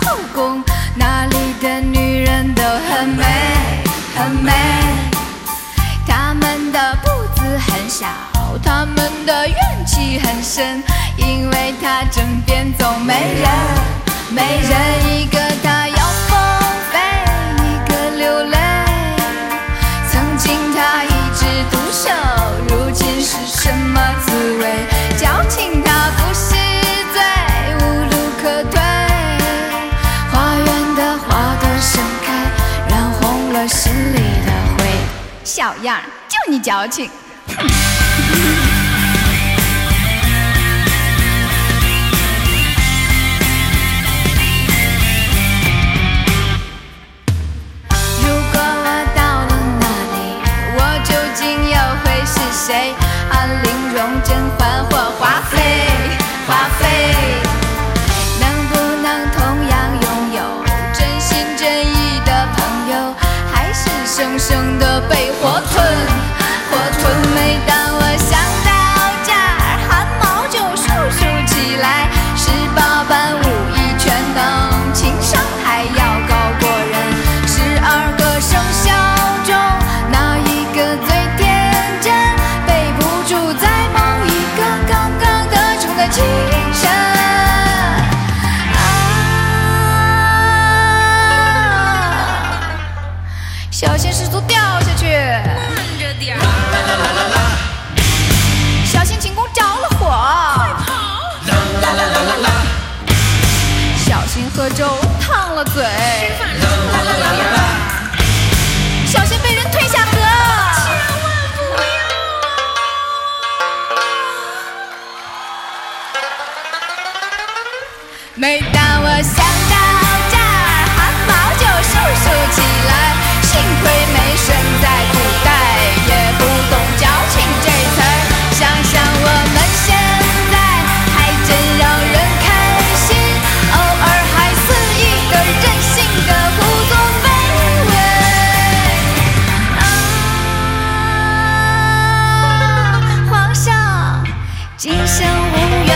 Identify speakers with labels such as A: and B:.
A: 后宫，那里的女人都很美，很美。她们的步子很小，她们的怨气很深，因为她枕边总没人，没人一个。她要风飞，一个流泪。曾经她一枝独秀，如今是什么滋味？矫情她不是罪，无路可退。花园的花朵盛开，染红了心里的灰。小样，就你矫情。如果我到了那里，我究竟又会是谁？安陵容、甄嬛或华妃？华妃能不能同样拥有真心真意的朋友，还是生生的被活吞？活吞。每当我想到这儿，汗毛就竖竖起来。18般武艺全能，情商还要高过人。12个生肖中，哪一个最天真？背不住在某一个刚刚得逞的清晨。小心失足掉下去，
B: 慢着点儿。
A: 小心寝宫着了火，
B: 快跑！
A: 小心喝粥烫了嘴，
B: 吃饭注意点儿。
A: 小心被人推下河，
B: 千万不要！
A: 每当我想到这儿，汗毛就竖竖起来。幸亏没生在古代，也不懂矫情这词儿。想想我们现在，还真让人开心，偶尔还肆意的、任性的胡作非为。皇上，今生无